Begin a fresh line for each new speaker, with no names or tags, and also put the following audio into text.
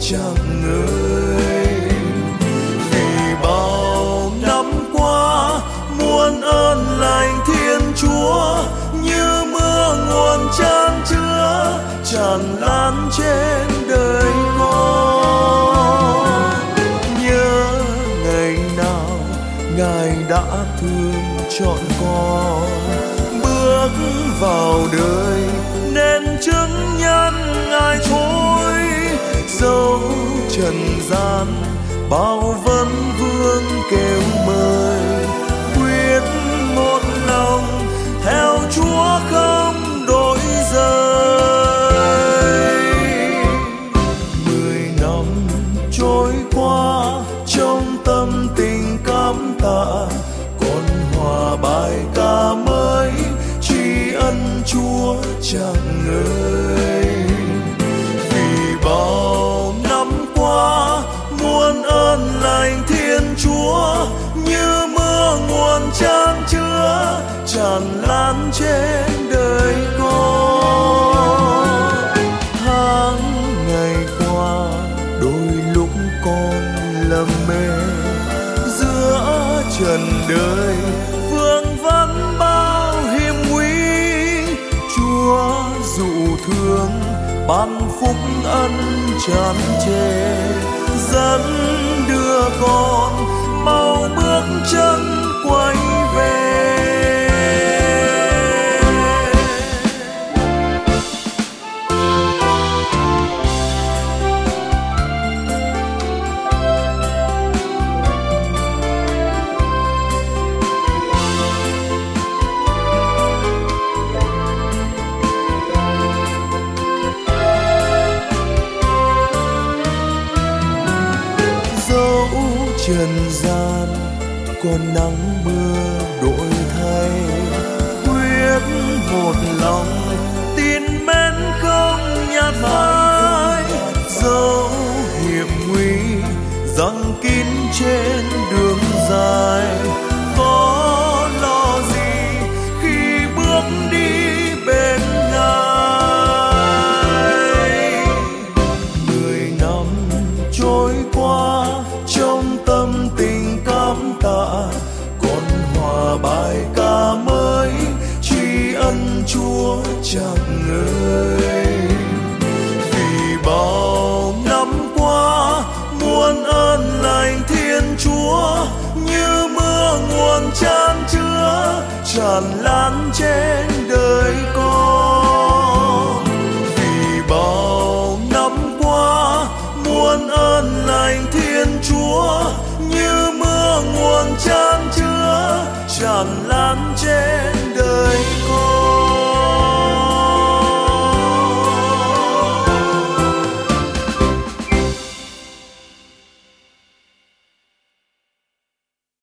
chẳng ngơi. Vì bao năm qua muôn ơn lành Thiên Chúa như mưa nguồn chan chứa tràn lan trên đời con. Nhớ ngày nào Ngài đã thương chọn con, bước vào đời nên chứng nhân Ngài thôi. Dẫu trần gian bao vấn vương kêu mời, quyết một lòng theo Chúa không đổi rời. 10 năm trôi qua trong tâm tình cảm tạ, con hòa bài ca mới tri ân Chúa chẳng ngơi. Vì bao năm qua muôn ơn lành Thiên Chúa như mưa nguồn chan chứa tràn lan trên đời con. Tháng ngày qua đôi lúc con lầm mê, giữa trần đời vương vấn bao hiểm nguy. Chúa dụ thương ban phúc ân tràn trề, dẫn đưa con mau bước chân quay về. Trần gian còn nắng mưa đổi thay, quyết một lòng tin mến không nhạt phai. Dẫu hiểm nguy giăng kín trên đường dài, có lo gì khi bước đi bên Ngài. 10 năm trôi qua trong tâm tình cảm tạ, con hòa bài ca mới tri ân Chúa chẳng ngơi. Vì bao năm qua muôn ơn lành Thiên Chúa như mưa nguồn chan chứa tràn lan trên đời con. Vì bao năm qua muôn ơn lành Thiên Chúa như mưa nguồn chan chứa tràn lan trên